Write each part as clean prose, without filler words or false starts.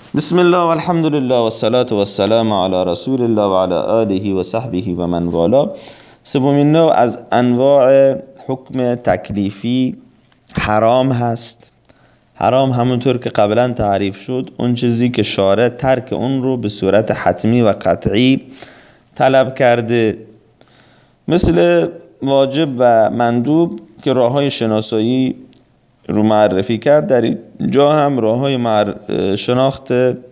بسم الله والحمد لله والصلاة والسلام على رسول الله و علی آله و صحبه و من والا. سومین نوع از انواع حکم تکلیفی حرام هست. حرام همونطور که قبلا تعریف شد اون چیزی که شارع ترک اون رو به صورت حتمی و قطعی طلب کرده، مثل واجب و مندوب که راههای شناسایی رو معرفی کرد. در اینجا هم راههای شناخت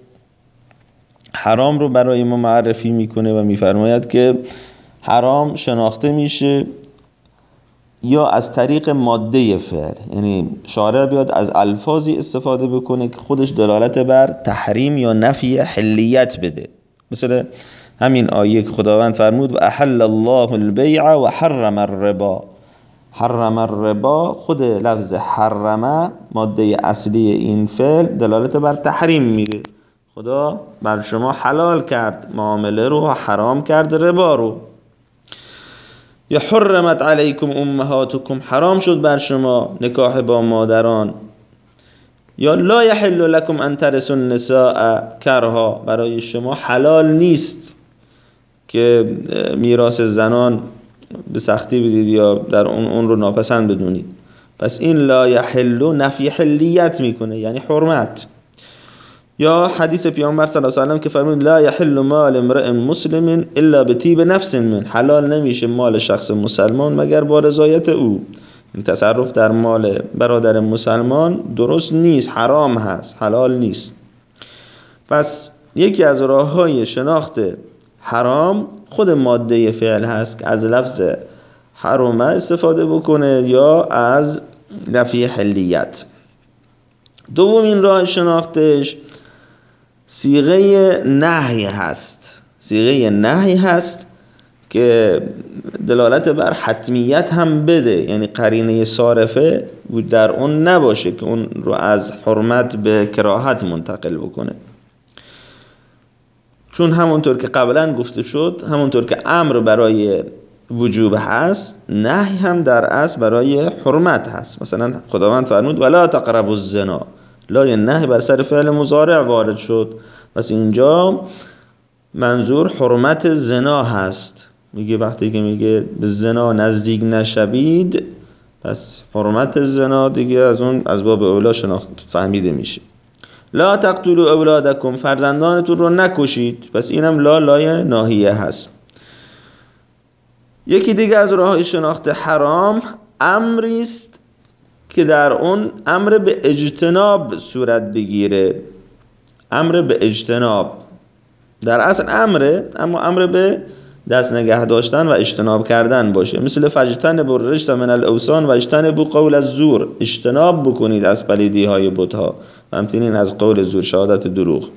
حرام رو برای ما معرفی میکنه و میفرماید که حرام شناخته میشه یا از طریق ماده فعل، یعنی شارع بیاد از الفاظی استفاده بکنه که خودش دلالت بر تحریم یا نفی حلیت بده، مثل همین آیه که خداوند فرمود و احل الله البیع و حرم الربا. حرم الربا، خود لفظ حرمه ماده اصلی این فعل دلالت بر تحریم میده. خدا بر شما حلال کرد معامله رو و حرام کرد ربا رو. یا حرمت علیکم امهاتکم، حرام شد بر شما نکاح با مادران. یا لا یحل لکم ان ترثوا النساء کرها، برای شما حلال نیست که میراث زنان به سختی بدید یا در اون رو ناپسند بدونید. پس این لا یحل نفی حلیت میکنه، یعنی حرمت. یا حدیث پیامبر صلی الله علیه و آله که فرمود لا یحل مال امرئ مسلم الا بطیب نفس من، حلال نمیشه مال شخص مسلمان مگر با رضایت او. این تصرف در مال برادر مسلمان درست نیست، حرام هست، حلال نیست. پس یکی از راه‌های شناخت حرام خود ماده فعل هست که از لفظ حرمه استفاده بکنه یا از نفی حلیت. دومین راه شناختش صیغه نهی هست. صیغه نهی هست که دلالت بر حتمیت هم بده، یعنی قرینه صارفه در اون نباشه که اون رو از حرمت به کراهت منتقل بکنه. چون همونطور که قبلا گفته شد، همونطور که امر برای وجوب هست، نهی هم در اصل برای حرمت هست. مثلا خداوند فرمود ولا تقربوا الزنا، لای نهی بر سر فعل مضارع وارد شد. پس اینجا منظور حرمت زنا هست. میگه وقتی که میگه به زنا نزدیک نشوید، پس حرمت زنا دیگه از اون از باب اولا شناخت فهمیده میشه. لا تقتلوا اولادکم، فرزندانتون رو نکشید. پس اینم لای ناهیه هست. یکی دیگه از راه‌های شناخت حرام امری است که در اون امر به اجتناب صورت بگیره. امر به اجتناب در اصل امره، اما امر به دست نگه داشتن و اجتناب کردن باشه، مثل فاجتنبوا الرجس من الاوثان و اجتنبوا قول الزور، اجتناب بکنید از پلیدی های بت ها و همچنین از قول زور، شهادت دروغ.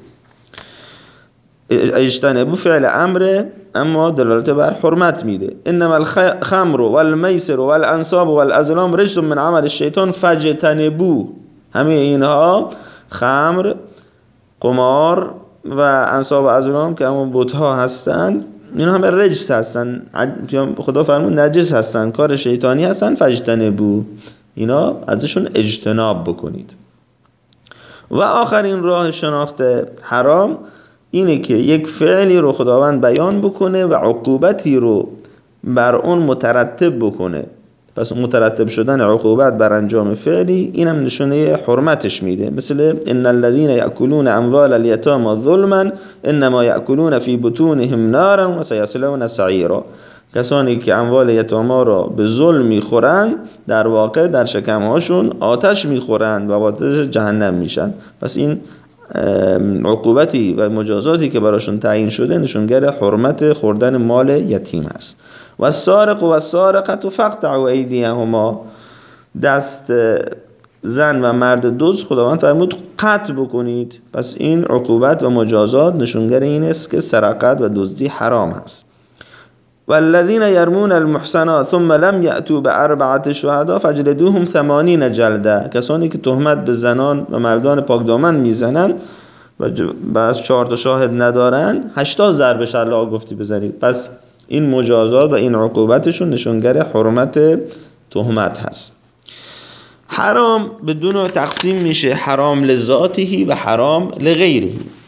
اجتنبوا فعل امره اما دلالت بر حرمت میده. انما الخمر والمیسر والانصاب والازلام رجس من عمل الشیطان فاجتنبوا. همه اینها، خمر، قمار و انصاب و ازلام که همون بت ها هستن، اینا همه رجس هستن، خدا فرمود نجس هستن، کار شیطانی هستن. فاجتنبوا، اینا ازشون اجتناب بکنید. و آخرین راه شناخت حرام اینه که یک فعلی رو خداوند بیان بکنه و عقوبتی رو بر اون مترتب بکنه. پس مترتب شدن عقوبت بر انجام فعلی اینم نشونه حرمتش میده، مثل ان الذين ياكلون اموال اليتامى ظلما انما ياكلون في بطونهم نارا وسيصلون سعيرا. کسانی که اموال یتاما را به ظلم میخورند در واقع در شکمهاشون آتش میخورند و وارد جهنم میشن. پس این عقوبتی و مجازاتی که براشون تعیین شده نشونگر حرمت خوردن مال یتیم است. و السارق و السارقه فاقطعوا ایدیهما، دست زن و مرد دزد خداوند فرمود قطع بکنید. پس این عقوبت و مجازات نشونگر این است که سرقت و دزدی حرام است. والذین یرمون المحصنات ثم لم یأتوا بأربعة شهداء فاجلدوهم 80 جلده، کسانی که تهمت به زنان و مردان پاکدامن میزنن و بعد 4 شاهد ندارن 80 ضرب شلاق گفتی بزنید. پس این مجازات و این عقوبتشون نشونگر حرمت تهمت هست. حرام بدون تقسیم میشه حرام لذاته و حرام لغیره.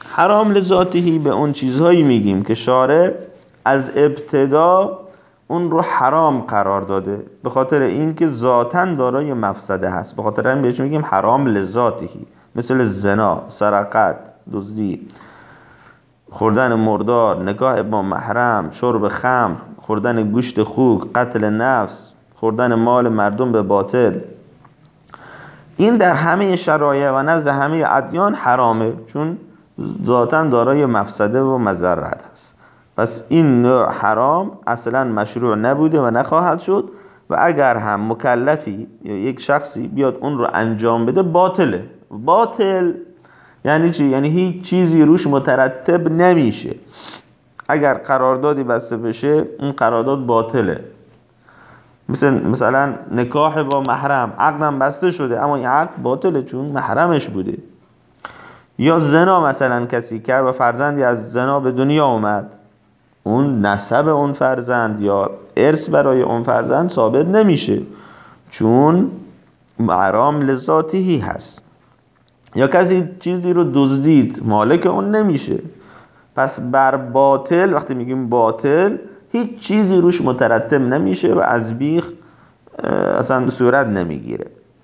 حرام لذاتهی به اون چیزهایی میگیم که شارع از ابتدا اون رو حرام قرار داده به خاطر اینکه ذاتاً دارای مفسده هست، به خاطر این بهش میگیم حرام لذاتهی، مثل زنا، سرقت، دزدی، خوردن مردار، نکاح با محرم، شرب خمر، خوردن گوشت خوک، قتل نفس، خوردن مال مردم به باطل. این در همه شرایع و نزد همه ادیان حرامه، چون ذاتاً دارای مفسده و مضرت هست. پس این نوع حرام اصلا مشروع نبوده و نخواهد شد و اگر هم مکلفی یا یک شخصی بیاد اون رو انجام بده باطله. باطل یعنی چی؟ یعنی هیچ چیزی روش مترتب نمیشه. اگر قراردادی بسته بشه اون قرارداد باطله. مثلا نکاح با محرم، عقدم بسته شده اما این عقد باطله چون محرمش بوده. یا زنا مثلا کسی کرد و فرزندی از زنا به دنیا اومد، اون نسب اون فرزند یا ارث برای اون فرزند ثابت نمیشه چون حرام لذاتهی هست. یا کسی چیزی رو دزدید، مالک اون نمیشه. پس بر باطل، وقتی میگیم باطل، هیچ چیزی روش مترتب نمیشه و از بیخ اصلا صورت نمیگیره.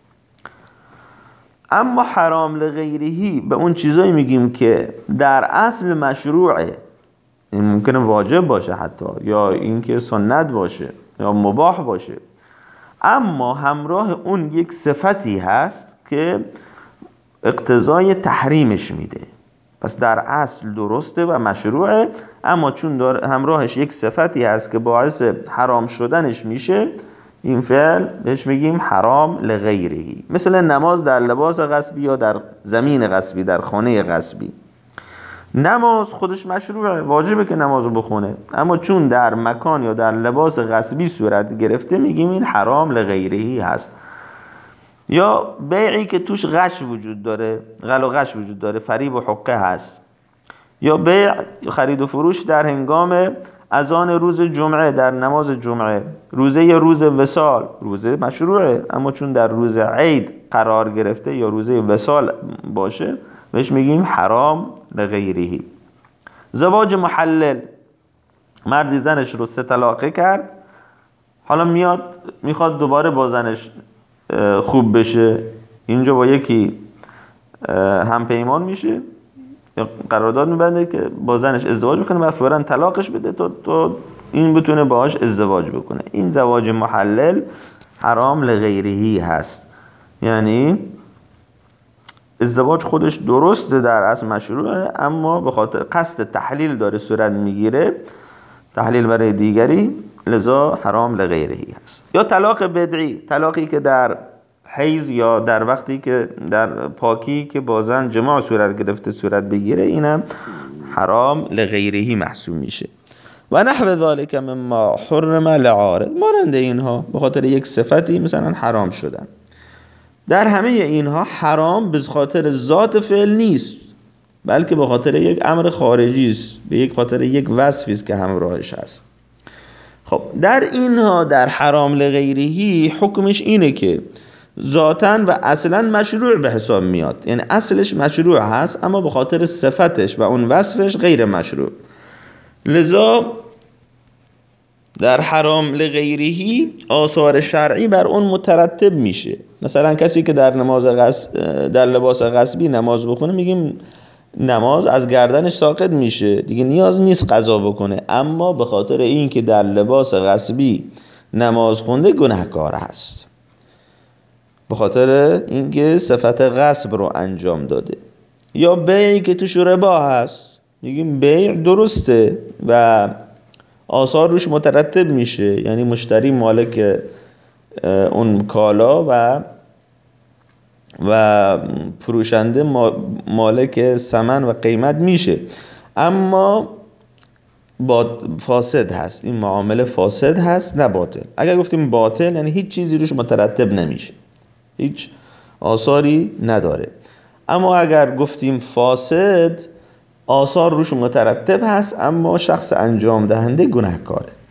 اما حرام لغیرهی به اون چیزایی میگیم که در اصل مشروعه، این ممکنه واجب باشه حتی، یا اینکه سنت باشه یا مباح باشه، اما همراه اون یک صفتی هست که اقتضای تحریمش میده. پس در اصل درسته و مشروعه، اما چون همراهش یک صفتی هست که باعث حرام شدنش میشه، این فعل بهش میگیم حرام لغیرهی. مثل نماز در لباس غصبی یا در زمین غصبی، در خانه غصبی. نماز خودش مشروعه، واجبه که نمازو بخونه، اما چون در مکان یا در لباس غصبی صورت گرفته میگیم این حرام لغیرهی هست. یا بیعی که توش غش وجود داره، غل و غش وجود داره، فریب و حقه هست. یا بیع خرید و فروش در هنگام اذان روز جمعه، در نماز جمعه. روز وصال، روزه مشروعه اما چون در روز عید قرار گرفته یا روزه وصال باشه بهش میگیم حرام لغیرهی. زواج محلل، مردی زنش رو 3 طلاقه کرد، حالا میخواد دوباره با زنش خوب بشه، اینجا با یکی هم پیمان میشه یا قرارداد میبنده که با زنش ازدواج بکنه و فوراً طلاقش بده تا این بتونه باهاش ازدواج بکنه. این زواج محلل حرام لغیرهی هست، یعنی ازدواج خودش درسته در اصل مشروعه اما به خاطر قصد تحلیل داره صورت میگیره، تحلیل برای دیگری، لذا حرام لغیرهی هست. یا طلاق بدعی، طلاقی که در حیض یا در وقتی که در پاکی که با زن جماع صورت گرفته صورت بگیره، اینم حرام لغیرهی محسوب میشه. و نحو ذالک مما حرم لعارض، مانند اینها به خاطر یک صفتی مثلا حرام شدن. در همه اینها حرام به خاطر ذات فعل نیست، بلکه به خاطر یک امر خارجی است، به یک خاطر یک وصفی است که همراهش هست. خب در اینها، در حرام لغیرهی، حکمش اینه که ذاتاً و اصلاً مشروع به حساب میاد، یعنی اصلش مشروع هست اما به خاطر صفتش و اون وصفش غیر مشروع. لذا در حرام لغیرهی آثار شرعی بر اون مترتب میشه. مثلا کسی که در لباس غصبی نماز بخونه، میگیم نماز از گردنش ساقط میشه دیگه، نیاز نیست قضا بکنه، اما به خاطر این که در لباس غصبی نماز خونده گناهکار هست، به خاطر اینکه صفت غصب رو انجام داده. یا بیعی که توش ربا هست، میگیم بیع درسته و آثار روش مترتب میشه، یعنی مشتری مالک اون کالا و فروشنده مالک ثمن و قیمت میشه، اما فاسد هست، این معامله فاسد هست نه باطل. اگر گفتیم باطل یعنی هیچ چیزی روش مترتب نمیشه، هیچ آثاری نداره. اما اگر گفتیم فاسد، آثار روش مترتب هست اما شخص انجام دهنده گناهکاره.